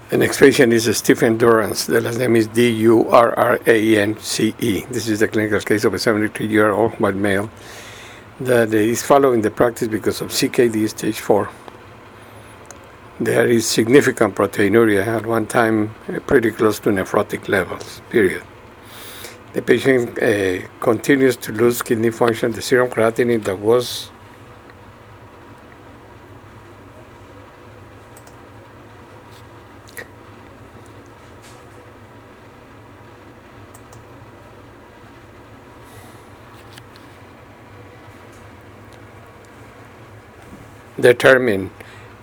The next patient is Stephen Durrance. The last name is Durrance. This is the clinical case of a 73-year-old white male that is following the practice because of CKD stage 4. There is significant proteinuria, at one time pretty close to nephrotic levels, period. The patient continues to lose kidney function. The serum creatinine that was determined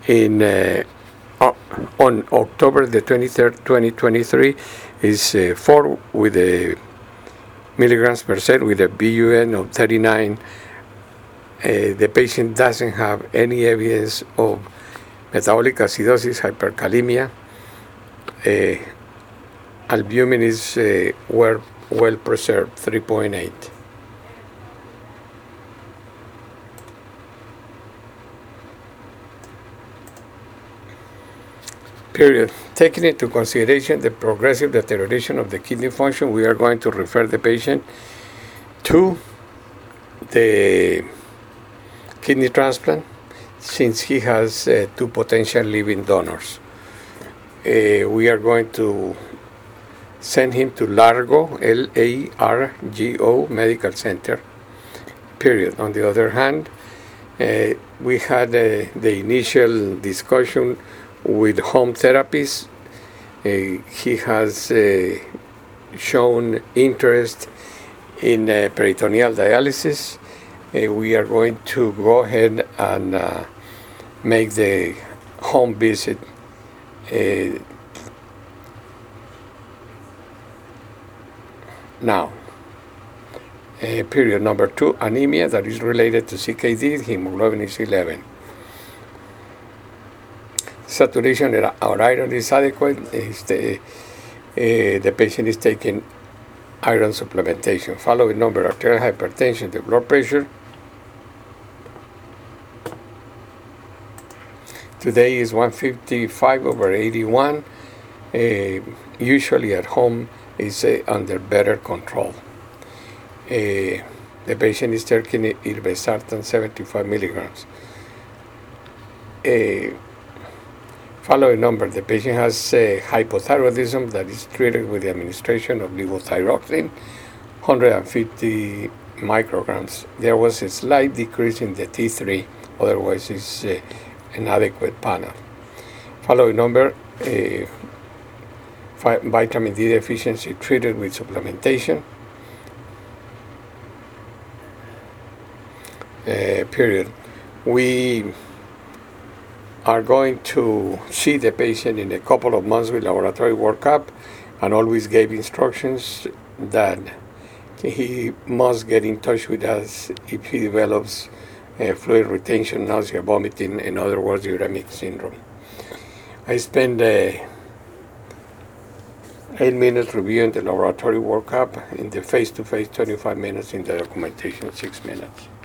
on October the 23rd, 2023 is 4 with a milligrams per cent with a BUN of 39. The patient doesn't have any evidence of metabolic acidosis, hyperkalemia. Albumin is well preserved, 3.8. Period. Taking into consideration the progressive deterioration of the kidney function, we are going to refer the patient to the kidney transplant since he has 2 potential living donors. We are going to send him to Largo, Largo Medical Center, period. On the other hand, we had the initial discussion with home therapies. He has shown interest in peritoneal dialysis. We are going to go ahead and make the home visit. Now, period. Number 2, anemia that is related to CKD, hemoglobin is 11. Saturation or iron is adequate. The patient is taking iron supplementation. Following number, arterial hypertension, the blood pressure. Today is 155/81. Usually at home is under better control. The patient is taking irbesartan 75 milligrams. Following number, the patient has hypothyroidism that is treated with the administration of levothyroxine, 150 micrograms. There was a slight decrease in the T3, otherwise it's an adequate panel. Following number, vitamin D deficiency treated with supplementation. Period. We are going to see the patient in a couple of months with laboratory workup, and always gave instructions that he must get in touch with us if he develops fluid retention, nausea, vomiting, in other words, uremic syndrome. I spent 8 minutes reviewing the laboratory workup, in the face-to-face 25 minutes, in the documentation 6 minutes.